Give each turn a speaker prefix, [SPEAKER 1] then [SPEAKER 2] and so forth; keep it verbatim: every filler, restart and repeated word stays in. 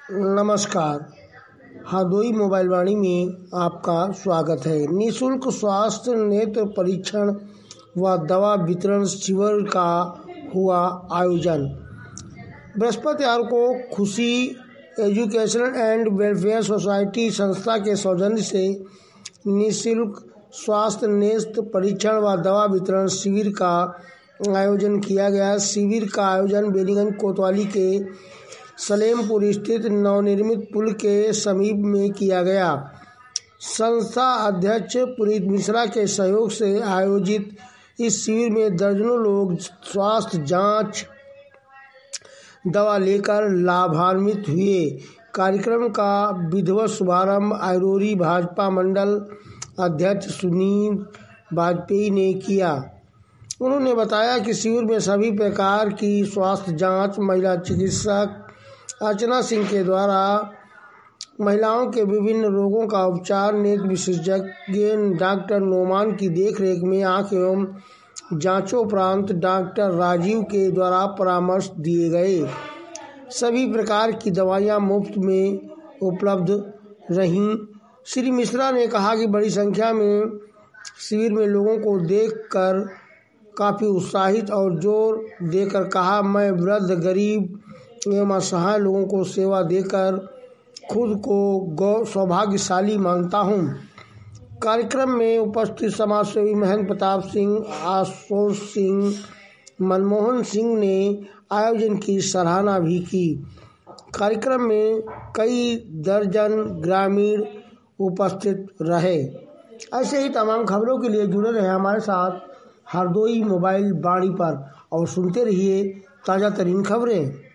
[SPEAKER 1] नमस्कार। हरदोई मोबाइल वाणी में आपका स्वागत है। निःशुल्क स्वास्थ्य नेत्र परीक्षण व दवा वितरण शिविर का हुआ आयोजन। बृहस्पतिवार को खुशी एजुकेशनल एंड वेलफेयर सोसाइटी संस्था के सौजन्य से निःशुल्क स्वास्थ्य नेत्र परीक्षण व दवा वितरण शिविर का आयोजन किया गया। शिविर का आयोजन बेलीगंज कोतवाली के सलेमपुर स्थित नवनिर्मित पुल के समीप में किया गया। संस्था अध्यक्ष पुनीत मिश्रा के सहयोग से आयोजित इस शिविर में दर्जनों लोग स्वास्थ्य जांच दवा लेकर लाभान्वित हुए। कार्यक्रम का विधिवत शुभारंभ आइरोरी भाजपा मंडल अध्यक्ष सुनील वाजपेयी ने किया। उन्होंने बताया कि शिविर में सभी प्रकार की स्वास्थ्य जांच महिला चिकित्सक अर्चना सिंह के द्वारा महिलाओं के विभिन्न रोगों का उपचार, नेत्र विशेषज्ञ डॉक्टर नोमान की देखरेख में आँख एवं जांचों उपरांत डॉक्टर राजीव के द्वारा परामर्श दिए गए। सभी प्रकार की दवाइयां मुफ्त में उपलब्ध रहीं। श्री मिश्रा ने कहा कि बड़ी संख्या में शिविर में लोगों को देखकर काफ़ी उत्साहित और जोर देकर कहा, मैं वृद्ध, गरीब एवं असहाय लोगों को सेवा देकर खुद को गौ सौभाग्यशाली मानता हूँ। कार्यक्रम में उपस्थित समाजसेवी महेंद्र प्रताप सिंह, आशुतोष सिंह, मनमोहन सिंह ने आयोजन की सराहना भी की। कार्यक्रम में कई दर्जन ग्रामीण उपस्थित रहे। ऐसे ही तमाम खबरों के लिए जुड़े रहे हमारे साथ हरदोई मोबाइल वाणी पर और सुनते रहिए ताज़ा तरीन खबरें।